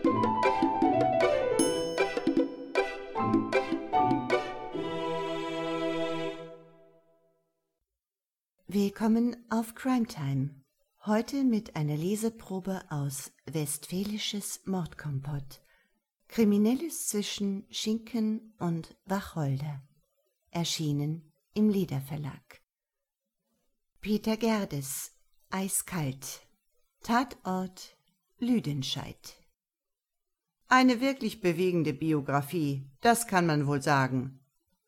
Willkommen auf Crime Time. Heute mit einer Leseprobe aus Westfälisches Mordkompott. Kriminelles zwischen Schinken und Wacholder. Erschienen im Leder-Verlag. Peter Gerdes, Eiskalt. Tatort Lüdenscheid. Eine wirklich bewegende Biografie, das kann man wohl sagen.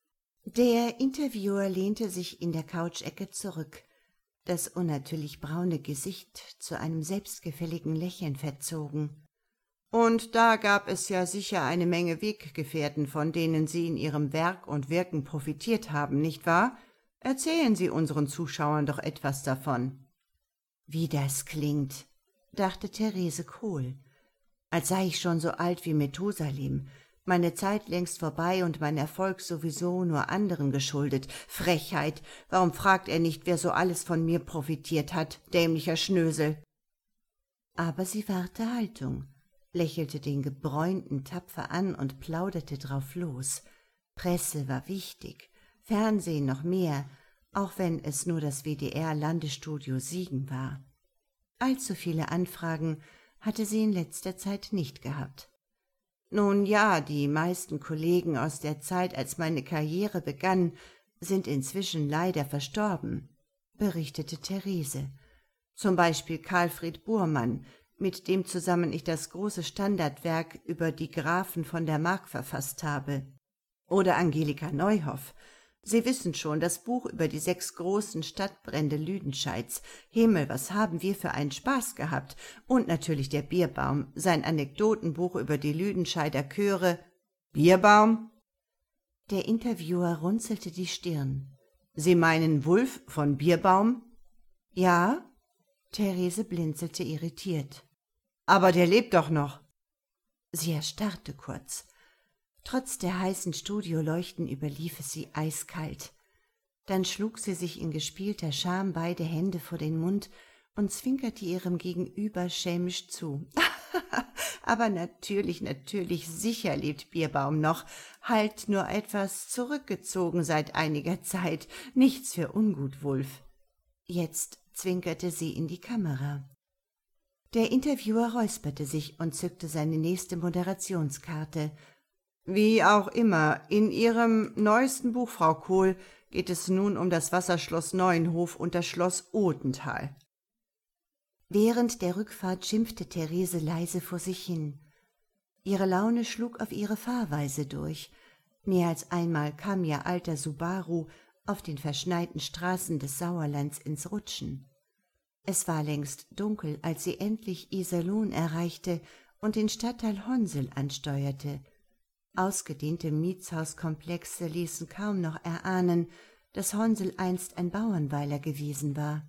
Der Interviewer lehnte sich in der Couchecke zurück, das unnatürlich braune Gesicht zu einem selbstgefälligen Lächeln verzogen. Und da gab es ja sicher eine Menge Weggefährten, von denen Sie in Ihrem Werk und Wirken profitiert haben, nicht wahr? Erzählen Sie unseren Zuschauern doch etwas davon. Wie das klingt, dachte Therese Kohl, als sei ich schon so alt wie Methusalem, meine Zeit längst vorbei und mein Erfolg sowieso nur anderen geschuldet. Frechheit, warum fragt er nicht, wer so alles von mir profitiert hat, dämlicher Schnösel? Aber sie wahrte Haltung, lächelte den Gebräunten tapfer an und plauderte drauf los. Presse war wichtig, Fernsehen noch mehr, auch wenn es nur das WDR-Landesstudio Siegen war. Allzu viele Anfragen hatte sie in letzter Zeit nicht gehabt. Nun ja, die meisten Kollegen aus der Zeit, als meine Karriere begann, sind inzwischen leider verstorben, berichtete Therese. Zum Beispiel Karlfried Burmann, mit dem zusammen ich das große Standardwerk über die Grafen von der Mark verfasst habe. Oder Angelika Neuhoff. Sie wissen schon, das Buch über die 6 großen Stadtbrände Lüdenscheids. Himmel, was haben wir für einen Spaß gehabt. Und natürlich der Bierbaum, sein Anekdotenbuch über die Lüdenscheider Chöre. Bierbaum? Der Interviewer runzelte die Stirn. Sie meinen Wulf von Bierbaum? Ja? Therese blinzelte irritiert. Aber der lebt doch noch. Sie erstarrte kurz. Trotz der heißen Studioleuchten überlief es sie eiskalt. Dann schlug sie sich in gespielter Scham beide Hände vor den Mund und zwinkerte ihrem Gegenüber schelmisch zu. Aber natürlich, sicher lebt Bierbaum noch, halt nur etwas zurückgezogen seit einiger Zeit, nichts für ungut, Wulf. Jetzt zwinkerte sie in die Kamera. Der Interviewer räusperte sich und zückte seine nächste Moderationskarte. Wie auch immer, in Ihrem neuesten Buch, Frau Kohl, geht es nun um das Wasserschloss Neuenhof und das Schloss Odenthal. Während der Rückfahrt schimpfte Therese leise vor sich hin. Ihre Laune schlug auf ihre Fahrweise durch. Mehr als einmal kam ihr alter Subaru auf den verschneiten Straßen des Sauerlands ins Rutschen. Es war längst dunkel, als sie endlich Iserlohn erreichte und den Stadtteil Honsel ansteuerte. Ausgedehnte Mietshauskomplexe ließen kaum noch erahnen, dass Honsel einst ein Bauernweiler gewesen war.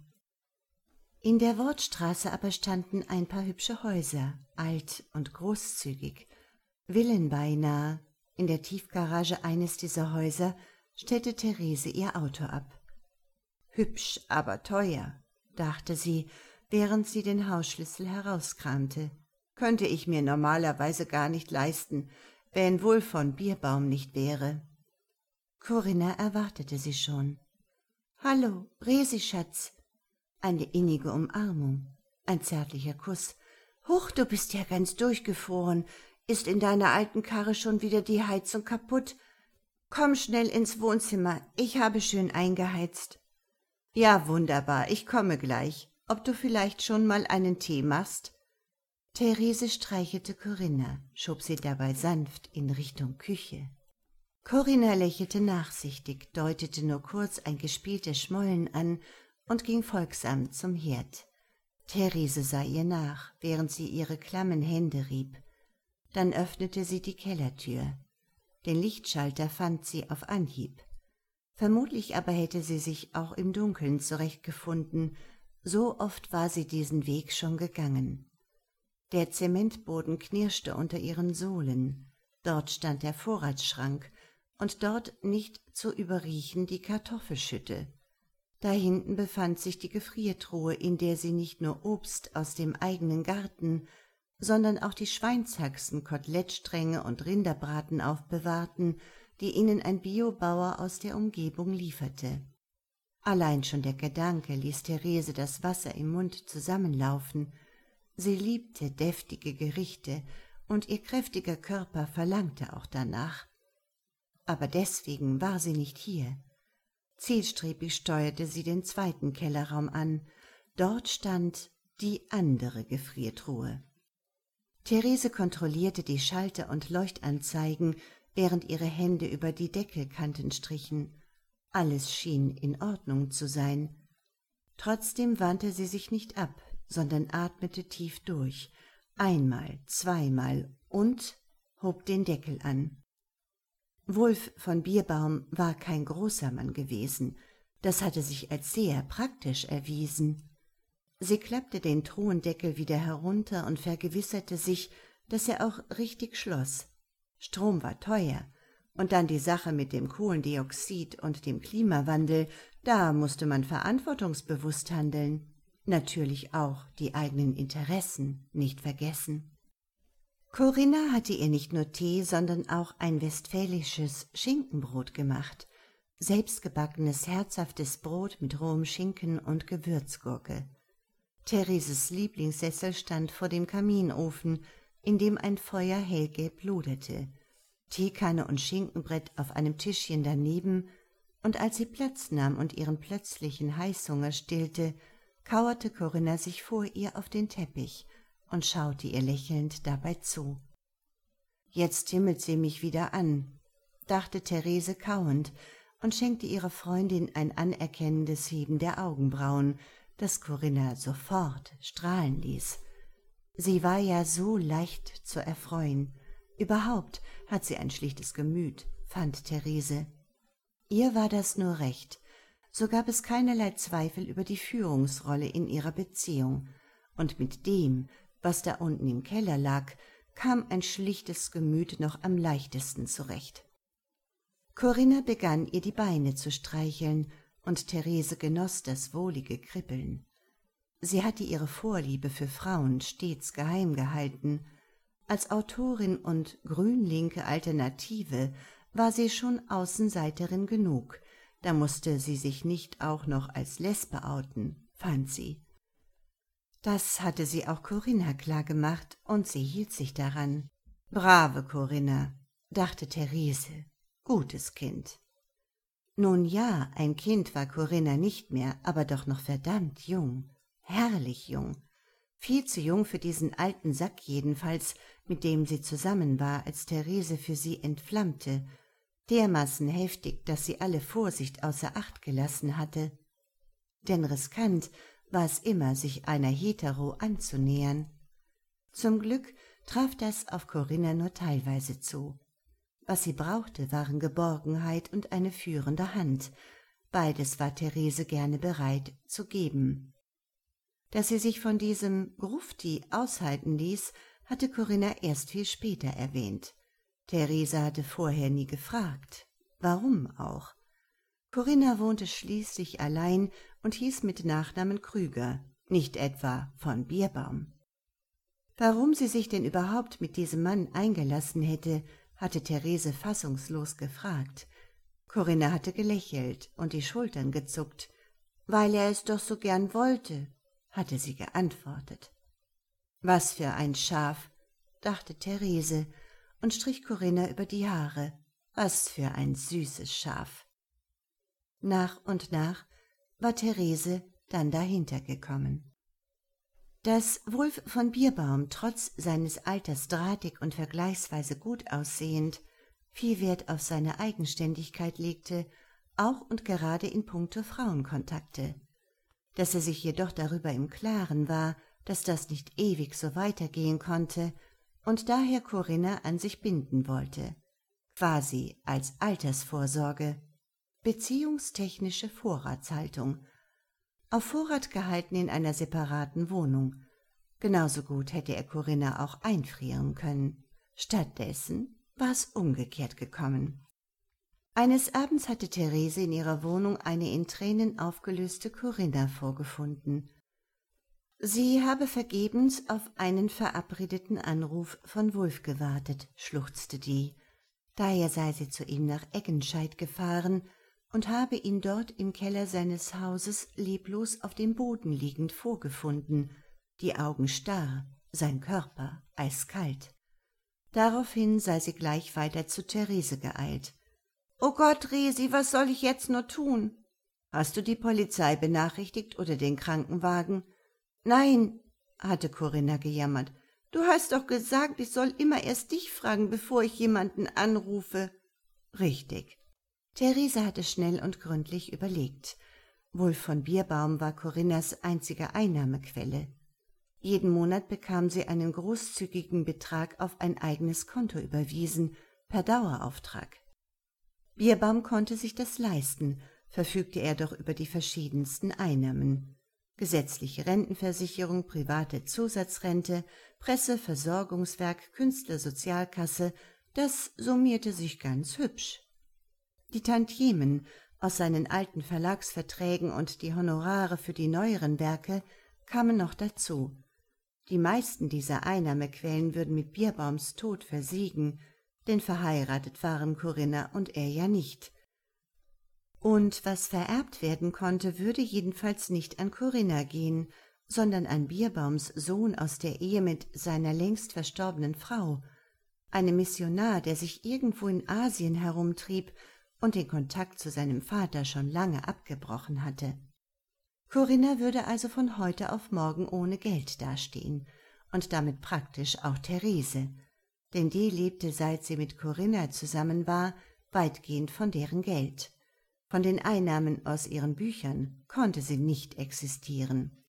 In der Wortstraße aber standen ein paar hübsche Häuser, alt und großzügig, Villen beinahe. In der Tiefgarage eines dieser Häuser stellte Therese ihr Auto ab. Hübsch, aber teuer, dachte sie, während sie den Hausschlüssel herauskramte. Könnte ich mir normalerweise gar nicht leisten, wenn Wulf von Bierbaum nicht wäre. Corinna erwartete sie schon. »Hallo, Resi, Schatz!« Eine innige Umarmung, ein zärtlicher Kuss. »Huch, du bist ja ganz durchgefroren. Ist in deiner alten Karre schon wieder die Heizung kaputt? Komm schnell ins Wohnzimmer, ich habe schön eingeheizt.« »Ja, wunderbar, ich komme gleich. Ob du vielleicht schon mal einen Tee machst?« Therese streichelte Corinna, schob sie dabei sanft in Richtung Küche. Corinna lächelte nachsichtig, deutete nur kurz ein gespieltes Schmollen an und ging folgsam zum Herd. Therese sah ihr nach, während sie ihre klammen Hände rieb. Dann öffnete sie die Kellertür. Den Lichtschalter fand sie auf Anhieb. Vermutlich aber hätte sie sich auch im Dunkeln zurechtgefunden, so oft war sie diesen Weg schon gegangen. Der Zementboden knirschte unter ihren Sohlen, dort stand der Vorratsschrank und dort nicht zu überriechen die Kartoffelschütte. Da hinten befand sich die Gefriertruhe, in der sie nicht nur Obst aus dem eigenen Garten, sondern auch die Schweinshaxen, Kotelettstränge und Rinderbraten aufbewahrten, die ihnen ein Biobauer aus der Umgebung lieferte. Allein schon der Gedanke ließ Therese das Wasser im Mund zusammenlaufen. Sie liebte deftige Gerichte, und ihr kräftiger Körper verlangte auch danach. Aber deswegen war sie nicht hier. Zielstrebig steuerte sie den zweiten Kellerraum an. Dort stand die andere Gefriertruhe. Therese kontrollierte die Schalter und Leuchtanzeigen, während ihre Hände über die Deckelkanten strichen. Alles schien in Ordnung zu sein. Trotzdem wandte sie sich nicht ab, sondern atmete tief durch, einmal, zweimal und hob den Deckel an. Wulf von Bierbaum war kein großer Mann gewesen, das hatte sich als sehr praktisch erwiesen. Sie klappte den Truhendeckel wieder herunter und vergewisserte sich, dass er auch richtig schloss. Strom war teuer, und dann die Sache mit dem Kohlendioxid und dem Klimawandel, da musste man verantwortungsbewusst handeln. Natürlich auch die eigenen Interessen nicht vergessen. Corinna hatte ihr nicht nur Tee, sondern auch ein westfälisches Schinkenbrot gemacht, selbstgebackenes, herzhaftes Brot mit rohem Schinken und Gewürzgurke. Thereses Lieblingssessel stand vor dem Kaminofen, in dem ein Feuer hellgelb loderte, Teekanne und Schinkenbrett auf einem Tischchen daneben, und als sie Platz nahm und ihren plötzlichen Heißhunger stillte, kauerte Corinna sich vor ihr auf den Teppich und schaute ihr lächelnd dabei zu. »Jetzt himmelt sie mich wieder an«, dachte Therese kauend und schenkte ihrer Freundin ein anerkennendes Heben der Augenbrauen, das Corinna sofort strahlen ließ. Sie war ja so leicht zu erfreuen. Überhaupt hat sie ein schlichtes Gemüt, fand Therese. Ihr war das nur recht. So gab es keinerlei Zweifel über die Führungsrolle in ihrer Beziehung, und mit dem, was da unten im Keller lag, kam ein schlichtes Gemüt noch am leichtesten zurecht. Corinna begann ihr die Beine zu streicheln, und Therese genoss das wohlige Kribbeln. Sie hatte ihre Vorliebe für Frauen stets geheim gehalten. Als Autorin und grünlinke Alternative war sie schon Außenseiterin genug, da musste sie sich nicht auch noch als Lesbe outen, fand sie. Das hatte sie auch Corinna klargemacht, und sie hielt sich daran. Brave Corinna, dachte Therese, gutes Kind. Nun ja, ein Kind war Corinna nicht mehr, aber doch noch verdammt jung, herrlich jung. Viel zu jung für diesen alten Sack jedenfalls, mit dem sie zusammen war, als Therese für sie entflammte, dermaßen heftig, dass sie alle Vorsicht außer Acht gelassen hatte. Denn riskant war es immer, sich einer Hetero anzunähern. Zum Glück traf das auf Corinna nur teilweise zu. Was sie brauchte, waren Geborgenheit und eine führende Hand. Beides war Therese gerne bereit zu geben. Dass sie sich von diesem Grufti aushalten ließ, hatte Corinna erst viel später erwähnt. Therese hatte vorher nie gefragt. Warum auch? Corinna wohnte schließlich allein und hieß mit Nachnamen Krüger, nicht etwa von Bierbaum. Warum sie sich denn überhaupt mit diesem Mann eingelassen hätte, hatte Therese fassungslos gefragt. Corinna hatte gelächelt und die Schultern gezuckt. »Weil er es doch so gern wollte«, hatte sie geantwortet. »Was für ein Schaf«, dachte Therese und strich Corinna über die Haare. »Was für ein süßes Schaf.« Nach und nach war Therese dann dahinter gekommen. Dass Wulf von Bierbaum trotz seines Alters drahtig und vergleichsweise gut aussehend viel Wert auf seine Eigenständigkeit legte, auch und gerade in puncto Frauenkontakte. Dass er sich jedoch darüber im Klaren war, dass das nicht ewig so weitergehen konnte und daher Corinna an sich binden wollte, quasi als Altersvorsorge, beziehungstechnische Vorratshaltung, auf Vorrat gehalten in einer separaten Wohnung. Genauso gut hätte er Corinna auch einfrieren können. Stattdessen war es umgekehrt gekommen. Eines Abends hatte Therese in ihrer Wohnung eine in Tränen aufgelöste Corinna vorgefunden. Sie habe vergebens auf einen verabredeten Anruf von Wulf gewartet, schluchzte die. Daher sei sie zu ihm nach Eggenscheid gefahren und habe ihn dort im Keller seines Hauses leblos auf dem Boden liegend vorgefunden, die Augen starr, sein Körper eiskalt. Daraufhin sei sie gleich weiter zu Therese geeilt. »O Gott, Resi, was soll ich jetzt nur tun?« »Hast du die Polizei benachrichtigt oder den Krankenwagen?« »Nein«, hatte Corinna gejammert. »Du hast doch gesagt, ich soll immer erst dich fragen, bevor ich jemanden anrufe.« »Richtig.« Therese hatte schnell und gründlich überlegt. Wulf von Bierbaum war Corinnas einzige Einnahmequelle. Jeden Monat bekam sie einen großzügigen Betrag auf ein eigenes Konto überwiesen, per Dauerauftrag. Bierbaum konnte sich das leisten, verfügte er doch über die verschiedensten Einnahmen. Gesetzliche Rentenversicherung, private Zusatzrente, Presse, Versorgungswerk, Künstlersozialkasse, das summierte sich ganz hübsch. Die Tantiemen aus seinen alten Verlagsverträgen und die Honorare für die neueren Werke kamen noch dazu. Die meisten dieser Einnahmequellen würden mit Bierbaums Tod versiegen, denn verheiratet waren Corinna und er ja nicht. Und was vererbt werden konnte, würde jedenfalls nicht an Corinna gehen, sondern an Bierbaums Sohn aus der Ehe mit seiner längst verstorbenen Frau, einem Missionar, der sich irgendwo in Asien herumtrieb und den Kontakt zu seinem Vater schon lange abgebrochen hatte. Corinna würde also von heute auf morgen ohne Geld dastehen und damit praktisch auch Therese, denn die lebte, seit sie mit Corinna zusammen war, weitgehend von deren Geld. Von den Einnahmen aus ihren Büchern konnte sie nicht existieren.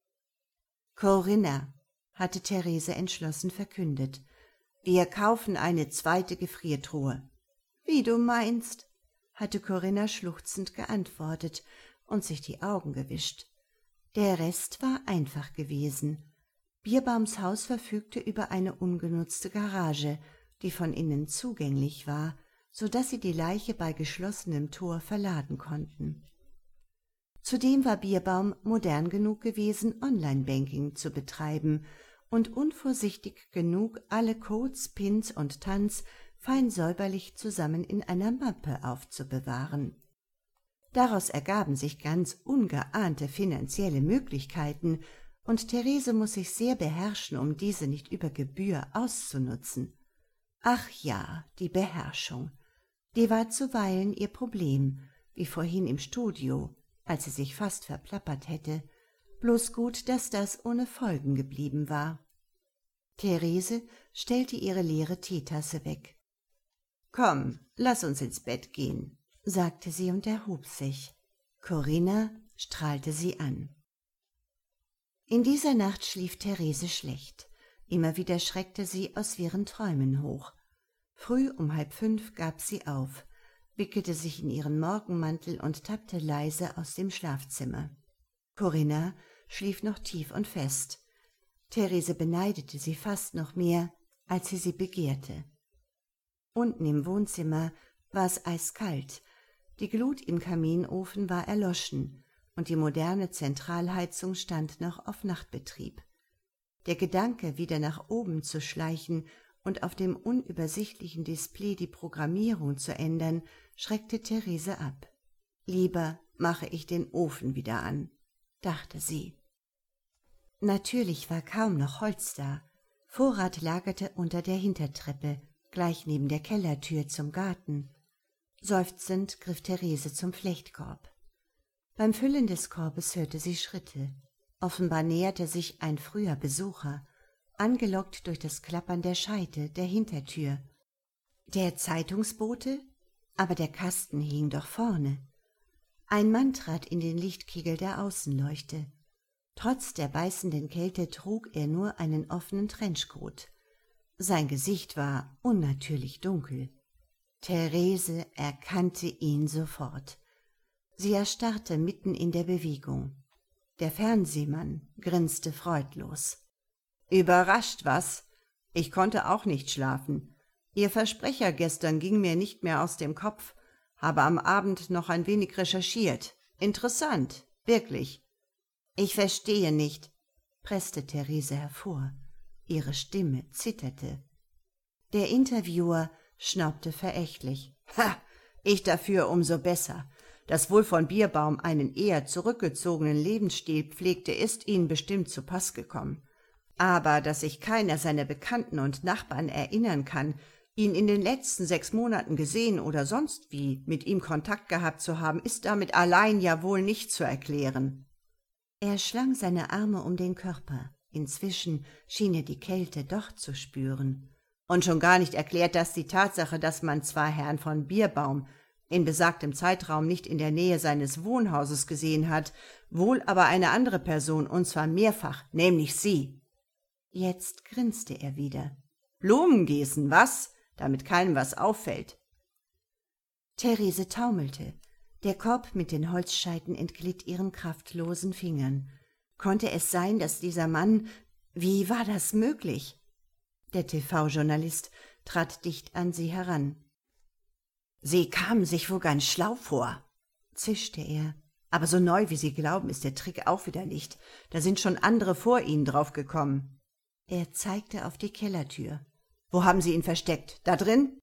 »Corinna«, hatte Therese entschlossen verkündet, »wir kaufen eine zweite Gefriertruhe.« »Wie du meinst«, hatte Corinna schluchzend geantwortet und sich die Augen gewischt. Der Rest war einfach gewesen. Bierbaums Haus verfügte über eine ungenutzte Garage, die von innen zugänglich war, so dass sie die Leiche bei geschlossenem Tor verladen konnten. Zudem war Bierbaum modern genug gewesen, Online-Banking zu betreiben und unvorsichtig genug, alle Codes, Pins und Tanz fein säuberlich zusammen in einer Mappe aufzubewahren. Daraus ergaben sich ganz ungeahnte finanzielle Möglichkeiten, und Therese muß sich sehr beherrschen, um diese nicht über Gebühr auszunutzen. Ach ja, die Beherrschung, die war zuweilen ihr Problem, wie vorhin im Studio, als sie sich fast verplappert hätte, bloß gut, dass das ohne Folgen geblieben war. Therese stellte ihre leere Teetasse weg. »Komm, lass uns ins Bett gehen«, sagte sie und erhob sich. Corinna strahlte sie an. In dieser Nacht schlief Therese schlecht. Immer wieder schreckte sie aus wirren Träumen hoch. Früh um 4:30 gab sie auf, wickelte sich in ihren Morgenmantel und tappte leise aus dem Schlafzimmer. Corinna schlief noch tief und fest. Therese beneidete sie fast noch mehr, als sie begehrte. Unten im Wohnzimmer war es eiskalt, die Glut im Kaminofen war erloschen und die moderne Zentralheizung stand noch auf Nachtbetrieb. Der Gedanke, wieder nach oben zu schleichen und auf dem unübersichtlichen Display die Programmierung zu ändern, schreckte Therese ab. »Lieber mache ich den Ofen wieder an«, dachte sie. Natürlich war kaum noch Holz da. Vorrat lagerte unter der Hintertreppe, gleich neben der Kellertür zum Garten. Seufzend griff Therese zum Flechtkorb. Beim Füllen des Korbes hörte sie Schritte. Offenbar näherte sich ein früher Besucher, angelockt durch das Klappern der Scheite der Hintertür. Der Zeitungsbote? Aber der Kasten hing doch vorne. Ein Mann trat in den Lichtkegel der Außenleuchte. Trotz der beißenden Kälte trug er nur einen offenen Trenchcoat. Sein Gesicht war unnatürlich dunkel. Therese erkannte ihn sofort. Sie erstarrte mitten in der Bewegung. Der Fernsehmann grinste freudlos. »Überrascht, was? Ich konnte auch nicht schlafen. Ihr Versprecher gestern ging mir nicht mehr aus dem Kopf, habe am Abend noch ein wenig recherchiert. Interessant, wirklich.« »Ich verstehe nicht«, presste Therese hervor. Ihre Stimme zitterte. Der Interviewer schnaubte verächtlich. »Ha, ich dafür umso besser. Dass wohl von Bierbaum einen eher zurückgezogenen Lebensstil pflegte, ist Ihnen bestimmt zu Pass gekommen. Aber dass sich keiner seiner Bekannten und Nachbarn erinnern kann, ihn in den letzten 6 Monaten gesehen oder sonst wie mit ihm Kontakt gehabt zu haben, ist damit allein ja wohl nicht zu erklären.« Er schlang seine Arme um den Körper. Inzwischen schien er die Kälte doch zu spüren. Und schon gar nicht erklärt das die Tatsache, dass man zwar Herrn von Bierbaum in besagtem Zeitraum nicht in der Nähe seines Wohnhauses gesehen hat, wohl aber eine andere Person, und zwar mehrfach, nämlich Sie. Jetzt grinste er wieder. »Blumengießen, was? Damit keinem was auffällt.« Therese taumelte. Der Korb mit den Holzscheiten entglitt ihren kraftlosen Fingern. Konnte es sein, dass dieser Mann… Wie war das möglich? Der TV-Journalist trat dicht an sie heran. »Sie kamen sich wohl ganz schlau vor«, zischte er. »Aber so neu, wie Sie glauben, ist der Trick auch wieder nicht. Da sind schon andere vor Ihnen draufgekommen.« Er zeigte auf die Kellertür. »Wo haben Sie ihn versteckt? Da drin?«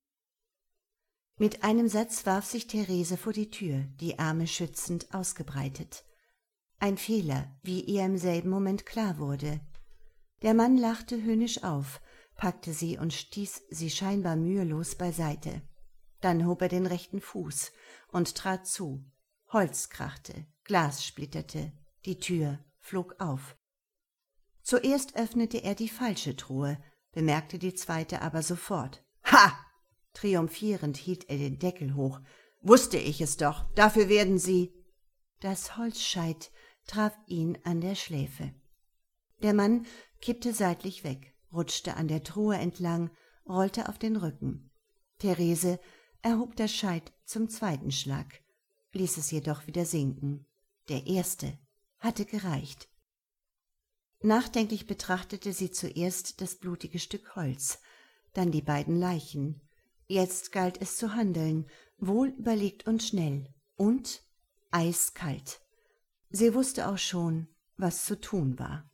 Mit einem Satz warf sich Therese vor die Tür, die Arme schützend ausgebreitet. Ein Fehler, wie ihr im selben Moment klar wurde. Der Mann lachte höhnisch auf, packte sie und stieß sie scheinbar mühelos beiseite. Dann hob er den rechten Fuß und trat zu. Holz krachte, Glas splitterte, die Tür flog auf. Zuerst öffnete er die falsche Truhe, bemerkte die zweite aber sofort. »Ha!« Triumphierend hielt er den Deckel hoch. »Wusste ich es doch, dafür werden Sie…« Das Holzscheit traf ihn an der Schläfe. Der Mann kippte seitlich weg, rutschte an der Truhe entlang, rollte auf den Rücken. Therese erhob das Scheit zum zweiten Schlag, ließ es jedoch wieder sinken. Der erste hatte gereicht. Nachdenklich betrachtete sie zuerst das blutige Stück Holz, dann die beiden Leichen. Jetzt galt es zu handeln, wohl überlegt und schnell und eiskalt. Sie wusste auch schon, was zu tun war.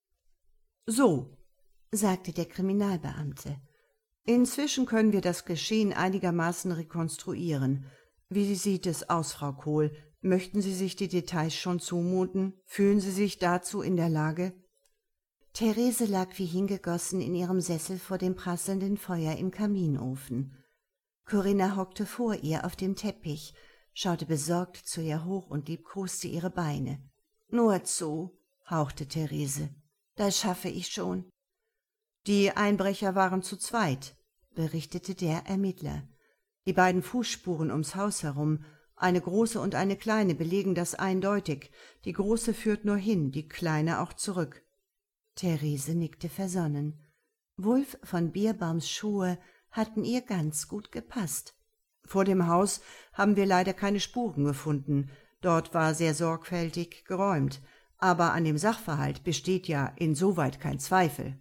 »So«, sagte der Kriminalbeamte, »inzwischen können wir das Geschehen einigermaßen rekonstruieren. Wie sieht es aus, Frau Kohl? Möchten Sie sich die Details schon zumuten? Fühlen Sie sich dazu in der Lage?« Therese lag wie hingegossen in ihrem Sessel vor dem prasselnden Feuer im Kaminofen. Corinna hockte vor ihr auf dem Teppich, schaute besorgt zu ihr hoch und liebkoste ihre Beine. »Nur zu«, hauchte Therese, »das schaffe ich schon.« »Die Einbrecher waren zu zweit«, berichtete der Ermittler. »Die beiden Fußspuren ums Haus herum, eine große und eine kleine, belegen das eindeutig. Die große führt nur hin, die kleine auch zurück.« Therese nickte versonnen. Wulf von Bierbaums Schuhe hatten ihr ganz gut gepasst. »Vor dem Haus haben wir leider keine Spuren gefunden. Dort war sehr sorgfältig geräumt. Aber an dem Sachverhalt besteht ja insoweit kein Zweifel.«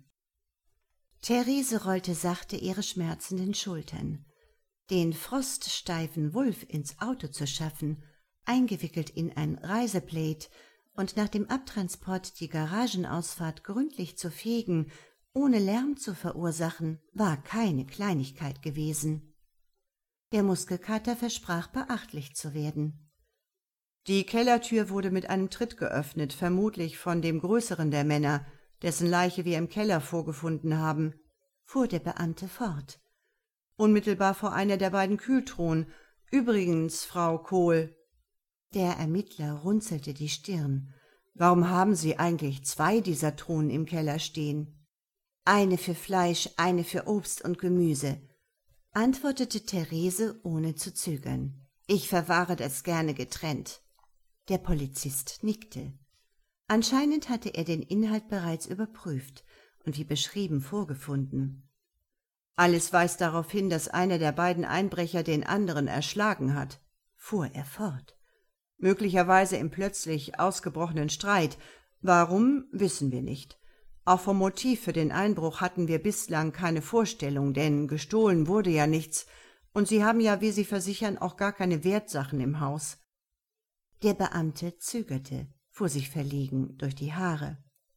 Therese rollte sachte ihre schmerzenden Schultern. Den froststeifen Wulf ins Auto zu schaffen, eingewickelt in ein Reiseplaid und nach dem Abtransport die Garagenausfahrt gründlich zu fegen, ohne Lärm zu verursachen, war keine Kleinigkeit gewesen. Der Muskelkater versprach beachtlich zu werden. »Die Kellertür wurde mit einem Tritt geöffnet, vermutlich von dem größeren der Männer, dessen Leiche wir im Keller vorgefunden haben«, fuhr der Beamte fort. »Unmittelbar vor einer der beiden Kühltruhen. Übrigens, Frau Kohl«, der Ermittler runzelte die Stirn, »warum haben Sie eigentlich 2 dieser Truhen im Keller stehen?« »Eine für Fleisch, eine für Obst und Gemüse«, antwortete Therese ohne zu zögern. »Ich verwahre das gerne getrennt.« Der Polizist nickte. Anscheinend hatte er den Inhalt bereits überprüft und wie beschrieben vorgefunden. »Alles weist darauf hin, dass einer der beiden Einbrecher den anderen erschlagen hat«, fuhr er fort. »Möglicherweise im plötzlich ausgebrochenen Streit. Warum, wissen wir nicht. Auch vom Motiv für den Einbruch hatten wir bislang keine Vorstellung, denn gestohlen wurde ja nichts, und Sie haben ja, wie Sie versichern, auch gar keine Wertsachen im Haus.« Der Beamte zögerte, fuhr sich verlegen durch die Haare.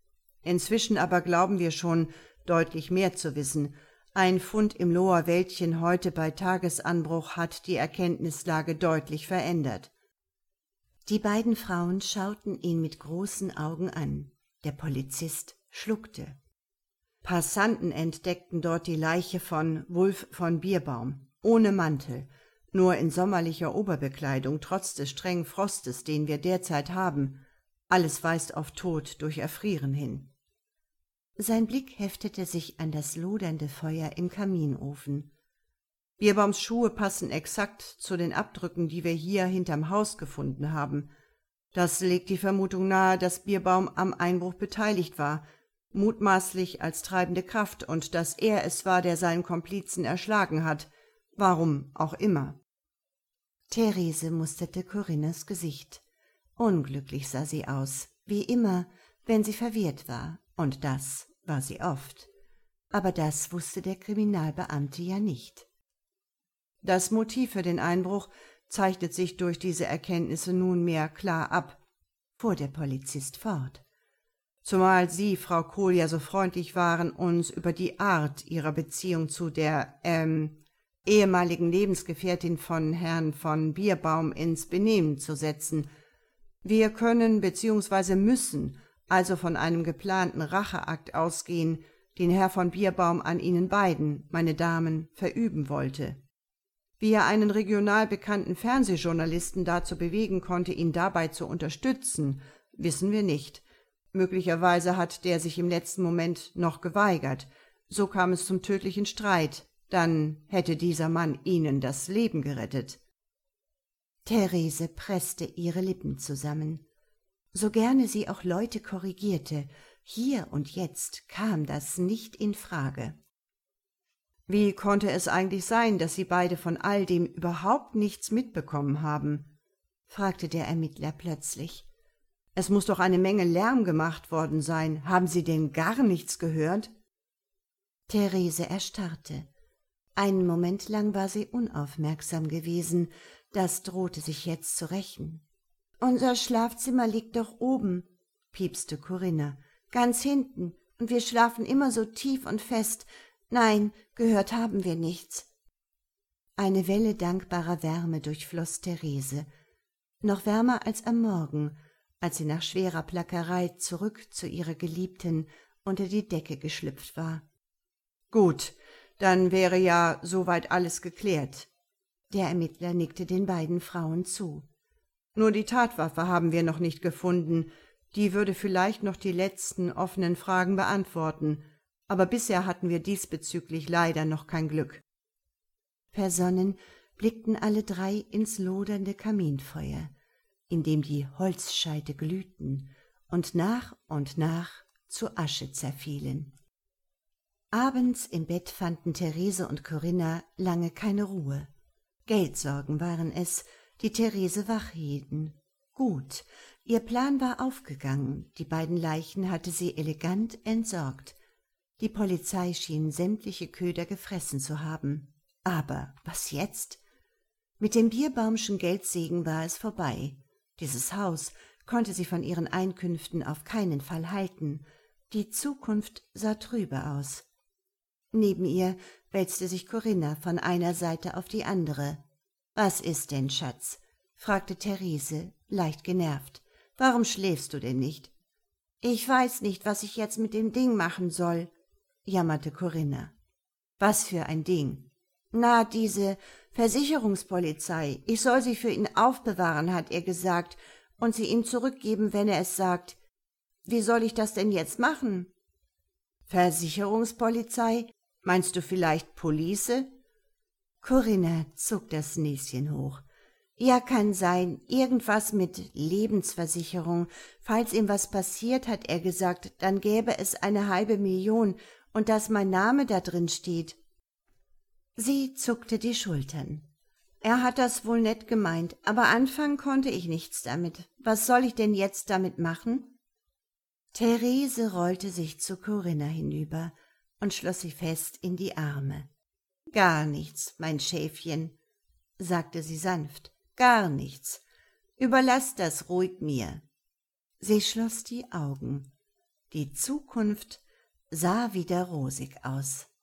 Inzwischen aber glauben wir schon, deutlich mehr zu wissen. Ein Fund im Loher Wäldchen heute bei Tagesanbruch hat die Erkenntnislage deutlich verändert.« Die beiden Frauen schauten ihn mit großen Augen an. Der Polizist schluckte. »Passanten entdeckten dort die Leiche von Wulf von Bierbaum, ohne Mantel, nur in sommerlicher Oberbekleidung, trotz des strengen Frostes, den wir derzeit haben. Alles weist auf Tod durch Erfrieren hin.« Sein Blick heftete sich an das lodernde Feuer im Kaminofen. »Bierbaums Schuhe passen exakt zu den Abdrücken, die wir hier hinterm Haus gefunden haben. Das legt die Vermutung nahe, dass Bierbaum am Einbruch beteiligt war, mutmaßlich als treibende Kraft, und dass er es war, der seinen Komplizen erschlagen hat, warum auch immer.« Therese musterte Corinnas Gesicht. Unglücklich sah sie aus, wie immer, wenn sie verwirrt war, und das war sie oft. Aber das wusste der Kriminalbeamte ja nicht. »Das Motiv für den Einbruch zeichnet sich durch diese Erkenntnisse nunmehr klar ab«, fuhr der Polizist fort. »Zumal Sie, Frau Kohl, ja so freundlich waren, uns über die Art Ihrer Beziehung zu der, ehemaligen Lebensgefährtin von Herrn von Bierbaum ins Benehmen zu setzen. Wir können bzw. müssen also von einem geplanten Racheakt ausgehen, den Herr von Bierbaum an Ihnen beiden, meine Damen, verüben wollte. Wie er einen regional bekannten Fernsehjournalisten dazu bewegen konnte, ihn dabei zu unterstützen, wissen wir nicht. Möglicherweise hat der sich im letzten Moment noch geweigert. So kam es zum tödlichen Streit. Dann hätte dieser Mann Ihnen das Leben gerettet.« Therese presste ihre Lippen zusammen. So gerne sie auch Leute korrigierte, hier und jetzt kam das nicht in Frage. »Wie konnte es eigentlich sein, dass Sie beide von all dem überhaupt nichts mitbekommen haben?« fragte der Ermittler plötzlich. »Es muß doch eine Menge Lärm gemacht worden sein. Haben Sie denn gar nichts gehört?« Therese erstarrte. Einen Moment lang war sie unaufmerksam gewesen, das drohte sich jetzt zu rächen. »Unser Schlafzimmer liegt doch oben«, piepste Corinna, »ganz hinten, und wir schlafen immer so tief und fest. Nein, gehört haben wir nichts.« Eine Welle dankbarer Wärme durchfloß Therese, noch wärmer als am Morgen, als sie nach schwerer Plackerei zurück zu ihrer Geliebten unter die Decke geschlüpft war. »Gut, dann wäre ja soweit alles geklärt.« Der Ermittler nickte den beiden Frauen zu. »Nur die Tatwaffe haben wir noch nicht gefunden. Die würde vielleicht noch die letzten offenen Fragen beantworten. Aber bisher hatten wir diesbezüglich leider noch kein Glück.« Versonnen blickten alle drei ins lodernde Kaminfeuer, in dem die Holzscheite glühten und nach zu Asche zerfielen. Abends im Bett fanden Therese und Corinna lange keine Ruhe. Geldsorgen waren es, die Therese wach hielten. Gut, ihr Plan war aufgegangen, die beiden Leichen hatte sie elegant entsorgt. Die Polizei schien sämtliche Köder gefressen zu haben. Aber was jetzt? Mit dem Bierbaumschen Geldsegen war es vorbei. Dieses Haus konnte sie von ihren Einkünften auf keinen Fall halten. Die Zukunft sah trübe aus. Neben ihr wälzte sich Corinna von einer Seite auf die andere. »Was ist denn, Schatz?« fragte Therese, leicht genervt. »Warum schläfst du denn nicht?« »Ich weiß nicht, was ich jetzt mit dem Ding machen soll«, jammerte Corinna. »Was für ein Ding?« »Na, diese Versicherungspolizei. Ich soll sie für ihn aufbewahren, hat er gesagt, und sie ihm zurückgeben, wenn er es sagt. Wie soll ich das denn jetzt machen?« »Versicherungspolizei? Meinst du vielleicht Police?« Corinna zog das Näschen hoch. »Ja, kann sein. Irgendwas mit Lebensversicherung. Falls ihm was passiert, hat er gesagt, dann gäbe es eine halbe Million und dass mein Name da drin steht.« Sie zuckte die Schultern. »Er hat das wohl nett gemeint, aber anfangen konnte ich nichts damit. Was soll ich denn jetzt damit machen?« Therese rollte sich zu Corinna hinüber und schloss sie fest in die Arme. »Gar nichts, mein Schäfchen«, sagte sie sanft, »gar nichts. Überlass das ruhig mir.« Sie schloss die Augen. Die Zukunft sah wieder rosig aus.